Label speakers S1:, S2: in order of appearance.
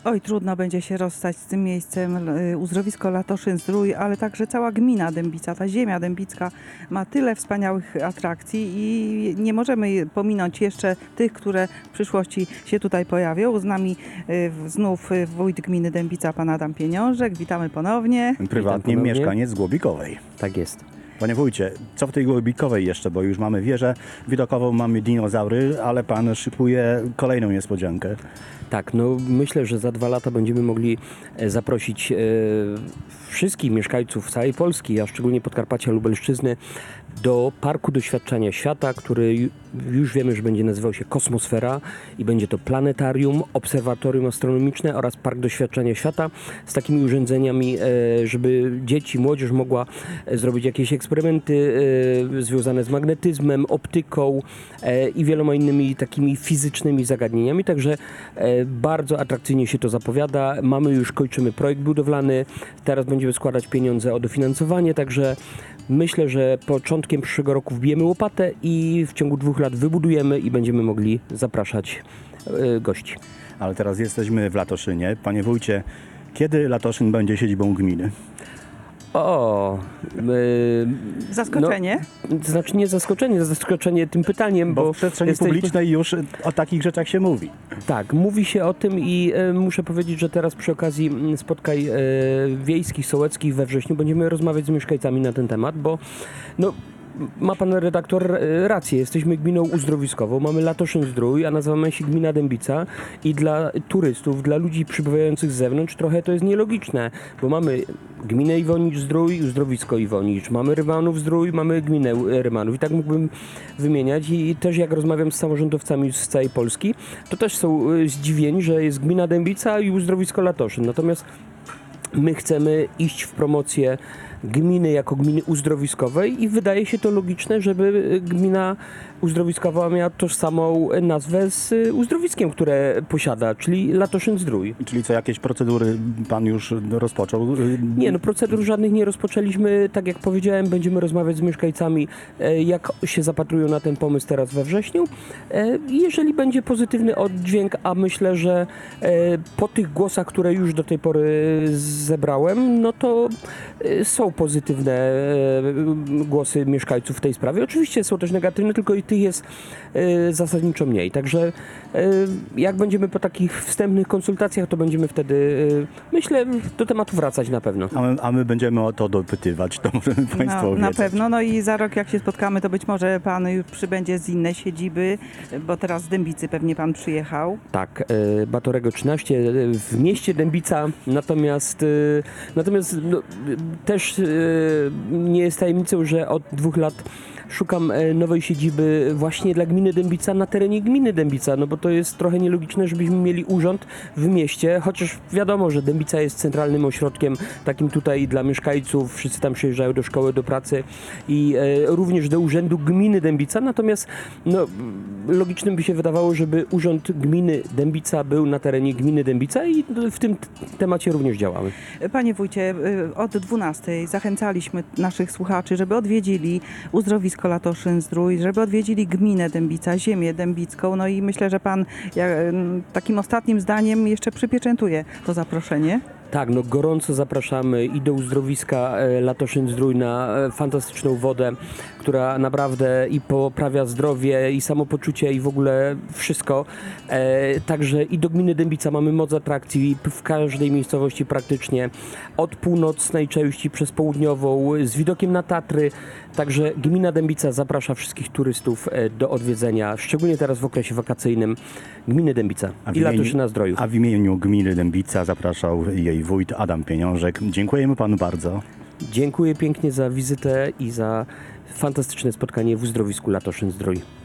S1: Oj, trudno będzie się rozstać z tym miejscem. Uzdrowisko Latoszyn-Zdrój, ale także cała gmina Dębica, ta ziemia dębicka ma tyle wspaniałych atrakcji i nie możemy pominąć jeszcze tych, które w przyszłości się tutaj pojawią. Z nami znów wójt gminy Dębica, pan Adam Pieniążek. Witamy ponownie.
S2: Prywatnie
S3: ponownie.
S2: mieszkaniec z Głobikowej.
S3: Tak jest.
S2: Panie wójcie, co w tej Głobikowej jeszcze, bo już mamy wieżę widokową, mamy dinozaury, ale pan szykuje kolejną niespodziankę.
S3: Tak, no myślę, że za 2 lata będziemy mogli zaprosić wszystkich mieszkańców całej Polski, a szczególnie Podkarpacia, Lubelszczyzny, do Parku Doświadczenia Świata, który już wiemy, że będzie nazywał się Kosmosfera i będzie to planetarium, obserwatorium astronomiczne oraz Park Doświadczenia Świata z takimi urządzeniami, żeby dzieci, młodzież mogła zrobić jakieś eksperymenty związane z magnetyzmem, optyką i wieloma innymi takimi fizycznymi zagadnieniami. Także bardzo atrakcyjnie się to zapowiada. Kończymy projekt budowlany, teraz będziemy składać pieniądze o dofinansowanie, także myślę, że początkiem przyszłego roku wbijemy łopatę i w ciągu 2 lat wybudujemy i będziemy mogli zapraszać gości.
S2: Ale teraz jesteśmy w Latoszynie. Panie wójcie, kiedy Latoszyn będzie siedzibą gminy?
S1: Zaskoczenie.
S3: To znaczy nie zaskoczenie tym pytaniem,
S2: Bo w przestrzeni publicznej już o takich rzeczach się mówi.
S3: Tak, mówi się o tym i muszę powiedzieć, że teraz przy okazji spotkań wiejskich, sołeckich we wrześniu będziemy rozmawiać z mieszkańcami na ten temat, bo ma pan redaktor rację, jesteśmy gminą uzdrowiskową, mamy Latoszyn-Zdrój, a nazywamy się gmina Dębica i dla turystów, dla ludzi przybywających z zewnątrz trochę to jest nielogiczne, bo mamy gminę Iwonicz-Zdrój, uzdrowisko Iwonicz, mamy Rymanów-Zdrój, mamy gminę Rymanów i tak mógłbym wymieniać i też jak rozmawiam z samorządowcami z całej Polski, to też są zdziwieni, że jest gmina Dębica i uzdrowisko Latoszyn, natomiast my chcemy iść w promocję gminy jako gminy uzdrowiskowej i wydaje się to logiczne, żeby gmina uzdrowiskowa miała tożsamą nazwę z uzdrowiskiem, które posiada, czyli Latoszyn-Zdrój.
S2: Czyli co, jakieś procedury pan już rozpoczął?
S3: Nie, procedur żadnych nie rozpoczęliśmy. Tak jak powiedziałem, będziemy rozmawiać z mieszkańcami, jak się zapatrują na ten pomysł teraz we wrześniu. Jeżeli będzie pozytywny oddźwięk, a myślę, że po tych głosach, które już do tej pory zebrałem, no to są pozytywne głosy mieszkańców w tej sprawie. Oczywiście są też negatywne, tylko i tych jest zasadniczo mniej. Także jak będziemy po takich wstępnych konsultacjach, to będziemy wtedy, myślę, do tematu wracać na pewno.
S2: A my będziemy o to dopytywać, to możemy państwu
S1: Na
S2: obiecać.
S1: pewno. No i za rok jak się spotkamy, to być może pan już przybędzie z innej siedziby, bo teraz z Dębicy pewnie pan przyjechał.
S3: Tak, Batorego 13 w mieście Dębica, natomiast też nie jest tajemnicą, że od 2 lat szukam nowej siedziby właśnie dla gminy Dębica na terenie gminy Dębica, no bo to jest trochę nielogiczne, żebyśmy mieli urząd w mieście, chociaż wiadomo, że Dębica jest centralnym ośrodkiem takim tutaj dla mieszkańców, wszyscy tam przyjeżdżają do szkoły, do pracy i również do urzędu gminy Dębica, natomiast logicznym by się wydawało, żeby urząd gminy Dębica był na terenie gminy Dębica i w tym temacie również działamy.
S1: Panie wójcie, od 12 zachęcaliśmy naszych słuchaczy, żeby odwiedzili uzdrowisko Latoszyn-Zdrój, żeby odwiedzili gminę Dębica, ziemię dębicką. No i myślę, że pan takim ostatnim zdaniem jeszcze przypieczętuje to zaproszenie.
S3: Tak, gorąco zapraszamy i do uzdrowiska Latoszyn-Zdrój na fantastyczną wodę, która naprawdę i poprawia zdrowie i samopoczucie i w ogóle wszystko. Także i do gminy Dębica mamy moc atrakcji w każdej miejscowości praktycznie. Od północnej części przez południową z widokiem na Tatry. Także gmina Dębica zaprasza wszystkich turystów do odwiedzenia, szczególnie teraz w okresie wakacyjnym gminy Dębica i Latoszyna-Zdroju.
S2: A w imieniu gminy Dębica zapraszał jej wójt Adam Pieniążek. Dziękujemy panu bardzo.
S3: Dziękuję pięknie za wizytę i za fantastyczne spotkanie w uzdrowisku Latoszyn-Zdrój.